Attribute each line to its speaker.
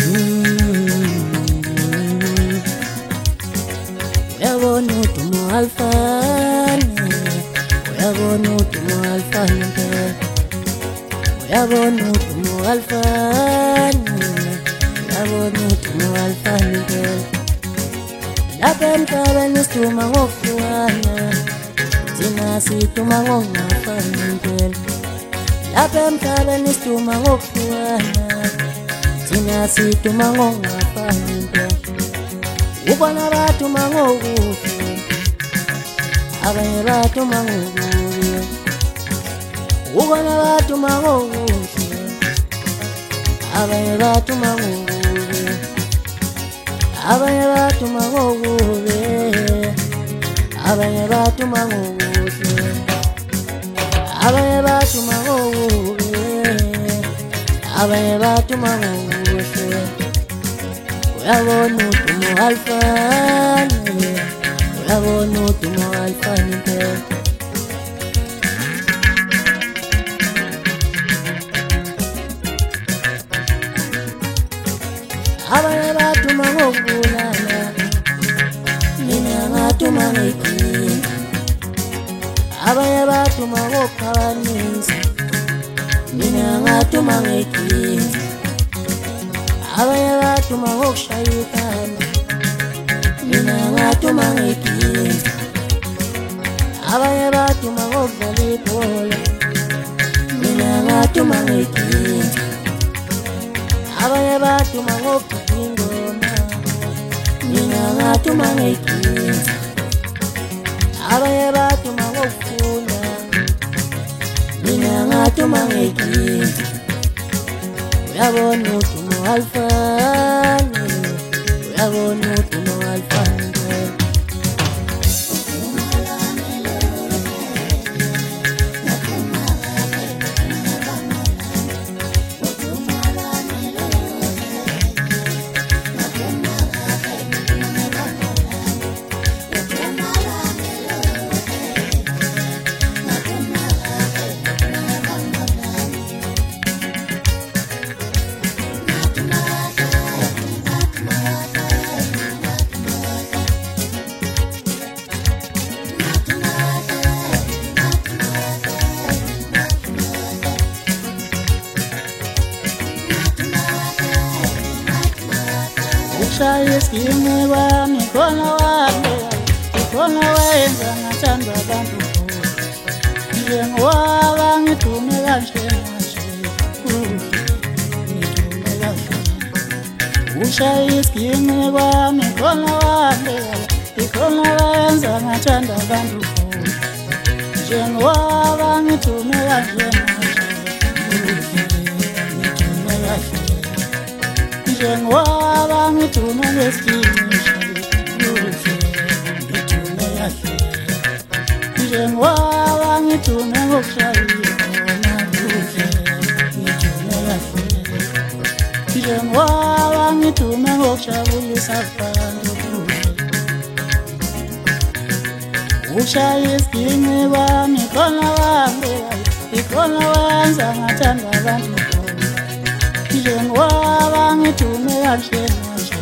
Speaker 1: Uyabona udumo alifani, uyabona udumo alifani ngeke. Uyabona udumo alifani, uyabona udumo alifani ngeke. Lapha emhlabeni siduma ngokuhlukana, thina siduma ngokungafani ngeke. Lapha emhlabeni siduma ngokuhlukana, thina siduma ngokungafani ngeke. Ubona baduma ngokuhle, abanye baduma ngokubi. Ubona baduma ngokuhle, abanye baduma ngokubi. Abanye baduma ngokubi, abanye baduma ngokuhle. Abanye baduma ngokubi, abanye baduma ngokuhle. Uyabona udumo alifani, uyabona udumo alifani ngeke. Abanye baduma ngokubulala, mina ngaduma ngeqiniso. Abanye baduma ngokukhabanisa, mina ngaduma ngeqiniso. Abanye baduma ngokushaya ikhanda, mina ngaduma ngeqiniso. Abanye baduma ngokudlala ibhola, mina ngaduma ngeqiniso. Abanye baduma ngokugida ingoma, mina ngaduma ngeqiniso. Abanye baduma ngokufunda, mina ngaduma ngeqiniso. Uyabona udumo alifani, uyabona udumo alifani ngeke. Ushaya isigini wami khona wami, khona wenza ngathanda abantu njengoba ngithume kanje manje, ngithume kanje. Ushaya isigini wami khona wami, khona wenza ngathanda abantu njengoba ngithume kanje manje, ngithume kanje. Njengoba ngithume ngesikini, ngithume kahle. Njengoba ngithume ngokushaya ikhona kuhle, ngithume kahle. Njengoba ngithume ngokushayisa abantu kuhle. Ushaya isigini wami khona wami, khona wenza ngathanda abantu njengoba ngithume kahle manje,